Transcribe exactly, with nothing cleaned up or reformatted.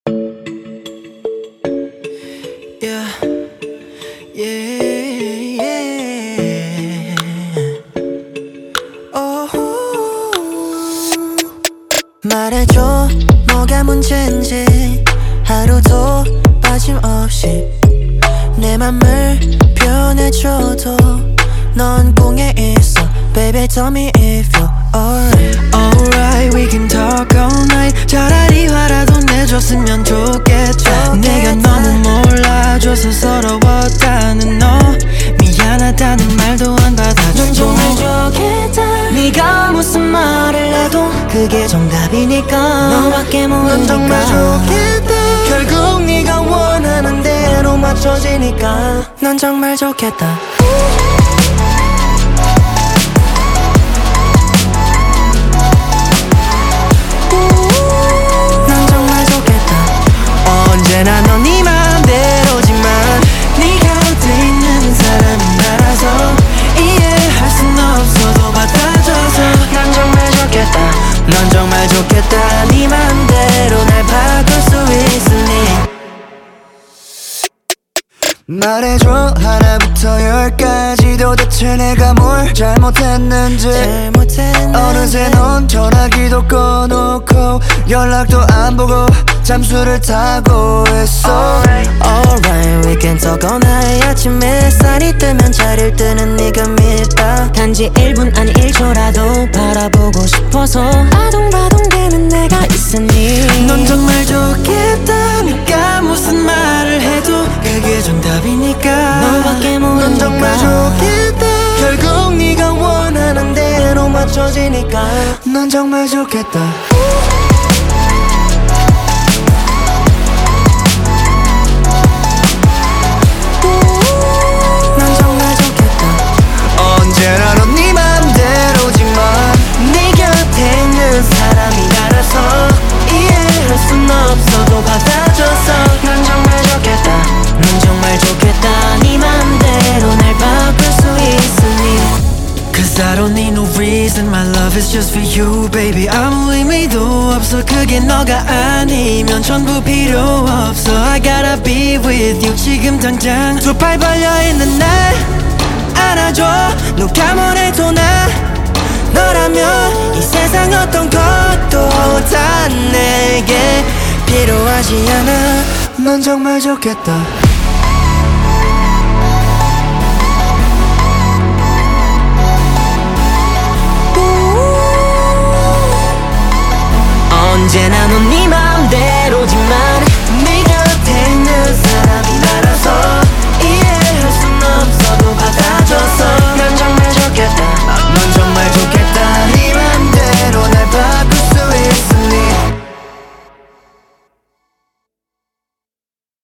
Yeah, yeah, yeah. Oh. 말해줘, 뭐가 문제인지. 하루도 빠짐없이 내 맘을 표현해줘도 넌 꿈에 있어. Baby, tell me if you're alright. Alright, we can talk all night. 차라리 화라도 내줬으면 좋겠다. 내가 너무 몰라줘서 서러웠다는 너, 미안하다는 말도 안 받아주고. 넌 정말 좋겠다. 네가 무슨 말을 해도 그게 정답이니까. 너밖에 모르니까. 넌 정말 좋겠다. 결국 네가 원하는 대로 맞춰지니까. 넌 정말 좋겠다. 언제나 넌 네 맘대로지만 네 곁에 있는 사람이 나라서 이해할 순 없어도 받아줘서 난 정말 좋겠다. 넌 정말 좋겠다. 네 맘대로 날 바꿀 수 있으니 말해줘, 하나부터 열까지 도대체 내가 뭘 잘못했는지. 잘못했는지. 어느새 넌 전화기도 꺼놓고 연락도 안 보고 잠수를 타고 있어. Alright, alright, we can talk all night. 아침 햇살이 뜨면 자리를 뜨는 네가 밉다. 단지 일 분 아니 일 초라도 바라보고 싶어서 아동바동대는 내가 있으니. 넌 정말 좋겠다. 네가 무슨 말을 해도 그게 정답이니까. 너밖에 모르니까. 넌 정말 좋겠다. 결국 네가 원하는 대로 맞춰지니까. 넌 정말 좋겠다. 언제나 넌 네 맘대로지만 네 곁에 있는 사람이 나라서 이해할 순 없어도 받아줘서 난 정말 좋겠다. 넌 정말 좋겠다. 네 맘대로 날 바꿀 수 있으니. Cause I don't need no reason. My love is just for you, baby. 아무 의미도 없어. 그게 너가 아니면 전부 필요 없어. I gotta be with you. 지금 당장 두 팔 벌려있는 날 안아줘. 누가 뭐래도 난 너라면 이 세상 어떤 것도 다 내게 필요하지 않아. 넌 정말 좋겠다. 언제나 넌 네